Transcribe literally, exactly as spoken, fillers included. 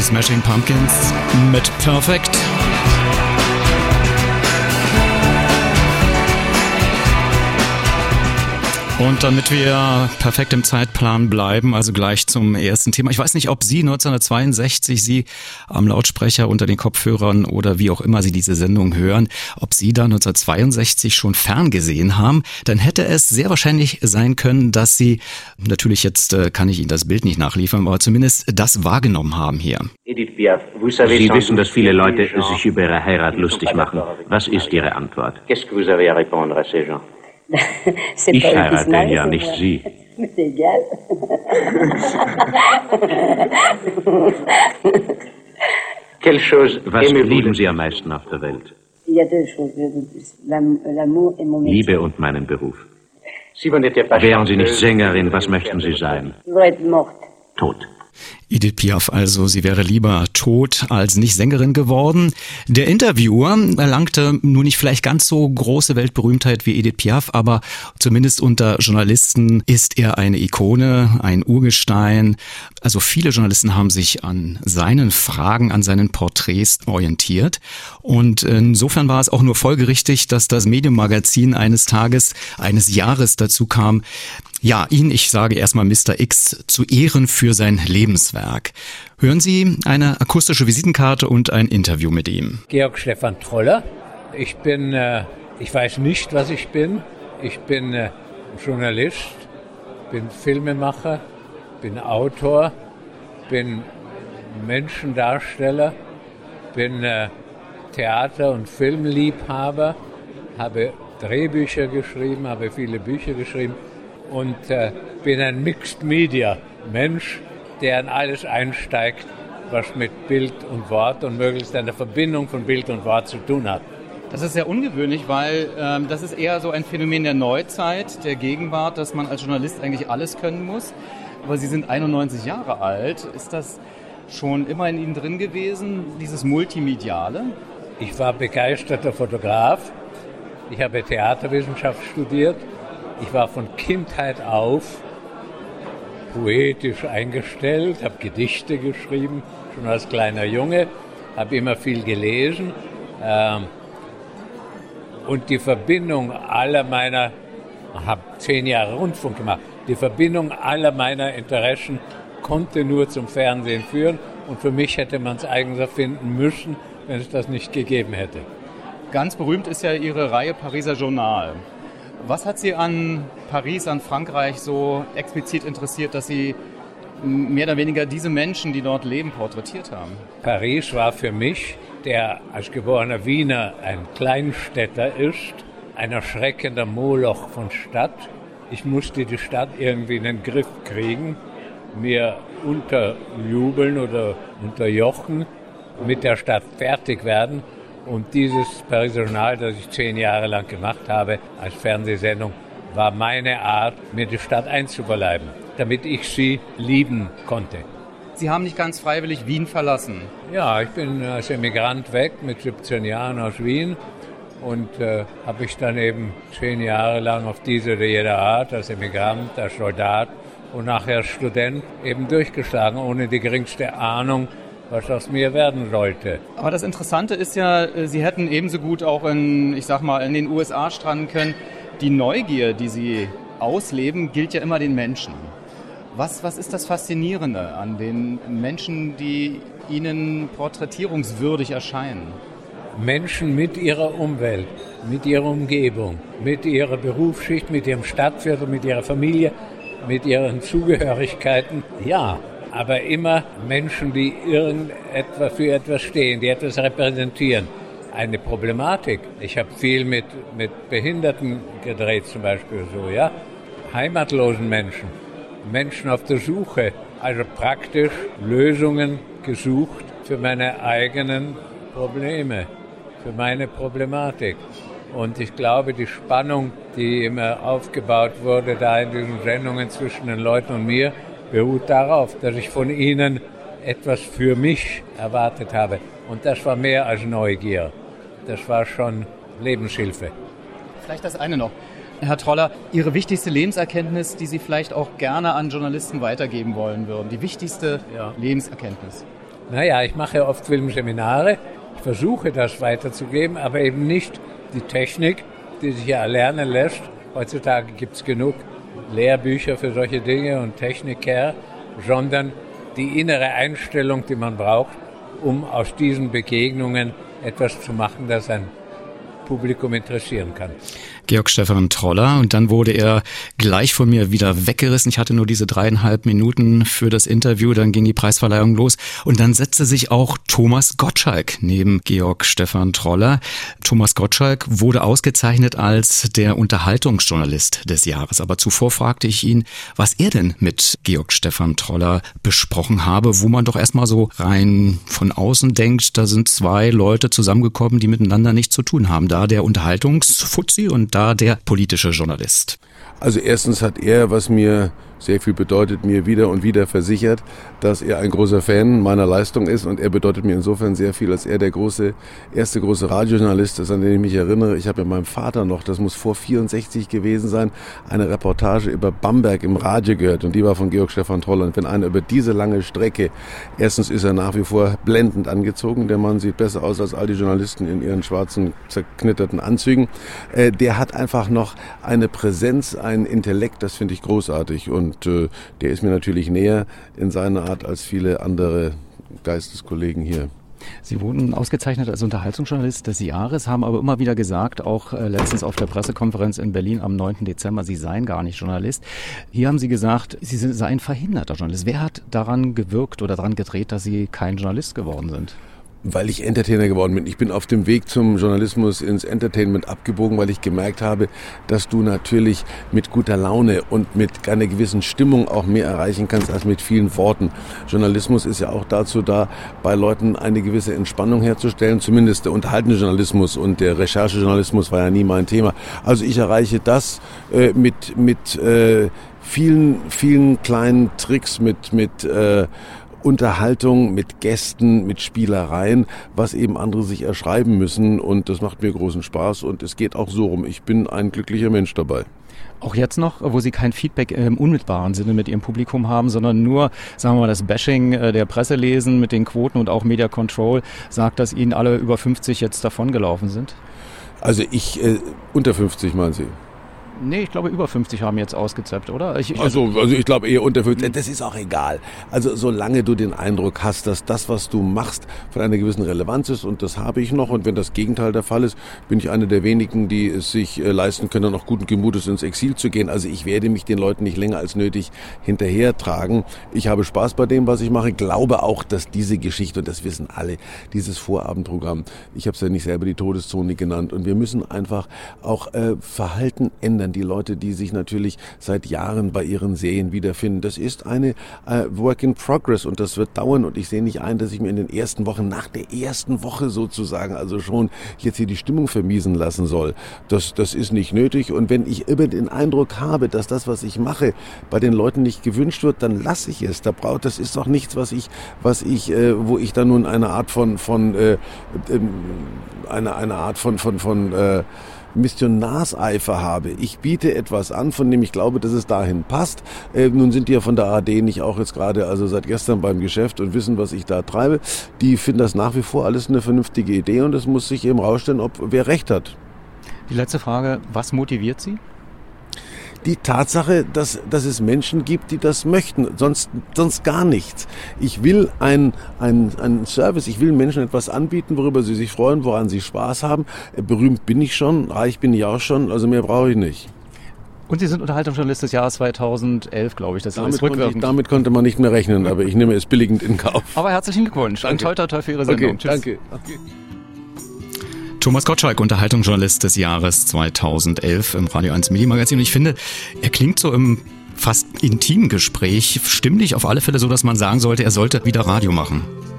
Smashing Pumpkins mit Perfect. Und damit wir perfekt im Zeitplan bleiben, also gleich zum ersten Thema. Ich weiß nicht, ob Sie neunzehnhundertzweiundsechzig, Sie am Lautsprecher unter den Kopfhörern oder wie auch immer Sie diese Sendung hören, ob Sie da neunzehnhundertzweiundsechzig schon ferngesehen haben. Dann hätte es sehr wahrscheinlich sein können, dass Sie, natürlich jetzt äh, kann ich Ihnen das Bild nicht nachliefern, aber zumindest das wahrgenommen haben hier. Sie wissen, dass viele Leute sich über ihre Heirat lustig machen. Was ist Ihre Antwort? Ich heirate ja, nicht Sie. Was lieben Sie am meisten auf der Welt? Liebe und meinen Beruf. Wären Sie nicht Sängerin, was möchten Sie sein? Tot. Edith Piaf also, sie wäre lieber tot als nicht Sängerin geworden. Der Interviewer erlangte nun nicht vielleicht ganz so große Weltberühmtheit wie Edith Piaf, aber zumindest unter Journalisten ist er eine Ikone, ein Urgestein. Also viele Journalisten haben sich an seinen Fragen, an seinen Porträts orientiert. Und insofern war es auch nur folgerichtig, dass das Medium-Magazin eines Tages, eines Jahres dazu kam, ja, ihn, ich sage erstmal Mister X, zu ehren für sein Lebenswerk. Hören Sie eine akustische Visitenkarte und ein Interview mit ihm. Georg Stefan Troller. Ich bin, äh, ich weiß nicht, was ich bin. Ich bin äh, Journalist, bin Filmemacher, bin Autor, bin Menschendarsteller, bin äh, Theater- und Filmliebhaber, habe Drehbücher geschrieben, habe viele Bücher geschrieben. Und äh, bin ein Mixed-Media-Mensch, der in alles einsteigt, was mit Bild und Wort und möglichst eine Verbindung von Bild und Wort zu tun hat. Das ist sehr ungewöhnlich, weil ähm, das ist eher so ein Phänomen der Neuzeit, der Gegenwart, dass man als Journalist eigentlich alles können muss. Aber Sie sind einundneunzig Jahre alt. Ist das schon immer in Ihnen drin gewesen, dieses Multimediale? Ich war begeisterter Fotograf. Ich habe Theaterwissenschaft studiert. Ich war von Kindheit auf poetisch eingestellt, habe Gedichte geschrieben, schon als kleiner Junge, habe immer viel gelesen. Ähm, und die Verbindung aller meiner, habe zehn Jahre Rundfunk gemacht, die Verbindung aller meiner Interessen konnte nur zum Fernsehen führen. Und für mich hätte man es eigens erfinden müssen, wenn es das nicht gegeben hätte. Ganz berühmt ist ja Ihre Reihe Pariser Journal. Was hat Sie an Paris, an Frankreich so explizit interessiert, dass Sie mehr oder weniger diese Menschen, die dort leben, porträtiert haben? Paris war für mich, der als geborener Wiener ein Kleinstädter ist, ein erschreckender Moloch von Stadt. Ich musste die Stadt irgendwie in den Griff kriegen, mir unterjubeln oder unterjochen, mit der Stadt fertig werden. Und dieses Pariser Journal, das ich zehn Jahre lang gemacht habe als Fernsehsendung, war meine Art, mir die Stadt einzuverleiben, damit ich sie lieben konnte. Sie haben nicht ganz freiwillig Wien verlassen? Ja, ich bin als Emigrant weg mit siebzehn Jahren aus Wien und äh, habe mich dann eben zehn Jahre lang auf diese oder jede Art, als Emigrant, als Soldat und nachher als Student eben durchgeschlagen, ohne die geringste Ahnung, was aus mir werden sollte. Aber das Interessante ist ja, Sie hätten ebenso gut auch in, ich sag mal, in den U S A stranden können. Die Neugier, die Sie ausleben, gilt ja immer den Menschen. Was, was ist das Faszinierende an den Menschen, die Ihnen porträtierungswürdig erscheinen? Menschen mit ihrer Umwelt, mit ihrer Umgebung, mit ihrer Berufsschicht, mit ihrem Stadtviertel, mit ihrer Familie, mit ihren Zugehörigkeiten. Ja, aber immer Menschen, die irgendetwas für etwas stehen, die etwas repräsentieren. Eine Problematik. Ich habe viel mit, mit Behinderten gedreht zum Beispiel so, ja. Heimatlosen Menschen, Menschen auf der Suche, also praktisch Lösungen gesucht für meine eigenen Probleme, für meine Problematik. Und ich glaube, die Spannung, die immer aufgebaut wurde da in diesen Sendungen zwischen den Leuten und mir, beruht darauf, dass ich von ihnen etwas für mich erwartet habe. Und das war mehr als Neugier. Das war schon Lebenshilfe. Vielleicht das eine noch. Herr Troller, Ihre wichtigste Lebenserkenntnis, die Sie vielleicht auch gerne an Journalisten weitergeben wollen würden. Die wichtigste ja. Lebenserkenntnis. Naja, ich mache oft Filmseminare, ich versuche das weiterzugeben, aber eben nicht die Technik, die sich ja erlernen lässt. Heutzutage gibt es genug Lehrbücher für solche Dinge und Techniker, sondern die innere Einstellung, die man braucht, um aus diesen Begegnungen etwas zu machen, das ein Publikum interessieren kann. Georg Stephan Troller, und dann wurde er gleich von mir wieder weggerissen. Ich hatte nur diese dreieinhalb Minuten für das Interview, dann ging die Preisverleihung los und dann setzte sich auch Thomas Gottschalk neben Georg Stephan Troller. Thomas Gottschalk wurde ausgezeichnet als der Unterhaltungsjournalist des Jahres, aber zuvor fragte ich ihn, was er denn mit Georg Stephan Troller besprochen habe, wo man doch erstmal so rein von außen denkt, da sind zwei Leute zusammengekommen, die miteinander nichts zu tun haben. Da der Unterhaltungsfuzzi und da der politische Journalist. Also erstens hat er, was mir sehr viel bedeutet, mir wieder und wieder versichert, dass er ein großer Fan meiner Leistung ist, und er bedeutet mir insofern sehr viel, als er der große, erste große Radiojournalist ist, an den ich mich erinnere. Ich habe ja meinem Vater noch, das muss vor vierundsechzig gewesen sein, eine Reportage über Bamberg im Radio gehört, und die war von Georg Stephan Troller. Und wenn einer über diese lange Strecke, erstens ist er nach wie vor blendend angezogen, der Mann sieht besser aus als all die Journalisten in ihren schwarzen, zerknitterten Anzügen, äh, der hat einfach noch eine Präsenz, ein Intellekt, das finde ich großartig, und Und äh, der ist mir natürlich näher in seiner Art als viele andere Geisteskollegen hier. Sie wurden ausgezeichnet als Unterhaltungsjournalist des Jahres, haben aber immer wieder gesagt, auch äh, letztens auf der Pressekonferenz in Berlin am neunten Dezember, Sie seien gar nicht Journalist. Hier haben Sie gesagt, Sie seien verhinderter Journalist. Wer hat daran gewirkt oder daran gedreht, dass Sie kein Journalist geworden sind? Weil ich Entertainer geworden bin. Ich bin auf dem Weg zum Journalismus ins Entertainment abgebogen, weil ich gemerkt habe, dass du natürlich mit guter Laune und mit einer gewissen Stimmung auch mehr erreichen kannst als mit vielen Worten. Journalismus ist ja auch dazu da, bei Leuten eine gewisse Entspannung herzustellen, zumindest der unterhaltende Journalismus, und der Recherchejournalismus war ja nie mein Thema. Also ich erreiche das äh, mit mit äh, vielen vielen kleinen Tricks, mit mit äh, Unterhaltung, mit Gästen, mit Spielereien, was eben andere sich erschreiben müssen, und das macht mir großen Spaß, und es geht auch so rum. Ich bin ein glücklicher Mensch dabei. Auch jetzt noch, wo Sie kein Feedback im unmittelbaren Sinne mit Ihrem Publikum haben, sondern nur, sagen wir mal, das Bashing der Presse lesen mit den Quoten und auch Media Control, sagt, dass Ihnen alle über fünfzig jetzt davongelaufen sind? Also ich, äh, unter fünfzig meinen Sie? Nee, ich glaube, über fünfzig haben jetzt ausgezappt, oder? Ich, also, also ich glaube eher unter fünfzig. Das ist auch egal. Also solange du den Eindruck hast, dass das, was du machst, von einer gewissen Relevanz ist, und das habe ich noch, und wenn das Gegenteil der Fall ist, bin ich einer der wenigen, die es sich äh, leisten können, noch guten Gemutes ins Exil zu gehen. Also ich werde mich den Leuten nicht länger als nötig hinterher tragen. Ich habe Spaß bei dem, was ich mache. Glaube auch, dass diese Geschichte, und das wissen alle, dieses Vorabendprogramm, ich habe es ja nicht selber die Todeszone genannt, und wir müssen einfach auch äh, Verhalten ändern. Die Leute, die sich natürlich seit Jahren bei ihren Serien wiederfinden. Das ist eine äh, Work in Progress, und das wird dauern, und ich sehe nicht ein, dass ich mir in den ersten Wochen, nach der ersten Woche sozusagen, also schon jetzt hier die Stimmung vermiesen lassen soll. Das, das ist nicht nötig, und wenn ich immer den Eindruck habe, dass das, was ich mache, bei den Leuten nicht gewünscht wird, dann lasse ich es. Da braucht, das ist doch nichts, was ich, was ich, äh, wo ich dann nun eine Art von, von, äh, äh, eine, eine Art von, von, von, äh, Missionarseifer habe. Ich biete etwas an, von dem ich glaube, dass es dahin passt. Äh, nun sind die ja von der A R D nicht auch jetzt gerade, also seit gestern beim Geschäft und wissen, was ich da treibe. Die finden das nach wie vor alles eine vernünftige Idee, und es muss sich eben rausstellen, ob wer recht hat. Die letzte Frage, was motiviert Sie? Die Tatsache, dass, dass es Menschen gibt, die das möchten, sonst, sonst gar nichts. Ich will ein, ein, ein Service, ich will Menschen etwas anbieten, worüber sie sich freuen, woran sie Spaß haben. Berühmt bin ich schon, reich bin ich auch schon, also mehr brauche ich nicht. Und Sie sind Unterhaltungsjournalist des Jahres zweitauseldelf, glaube ich. Das damit ist rückwirkend. Konnte ich, damit konnte man nicht mehr rechnen, aber ich nehme es billigend in Kauf. Aber herzlichen Glückwunsch. Danke. Und toi, toi, toi für Ihre Sendung. Okay, Tschüss. Danke. Okay. Thomas Gottschalk, Unterhaltungsjournalist des Jahres zweitausendelf im Radio eins Mini-Magazin. Und ich finde, er klingt so im fast intimen Gespräch stimmlich auf alle Fälle so, dass man sagen sollte, er sollte wieder Radio machen.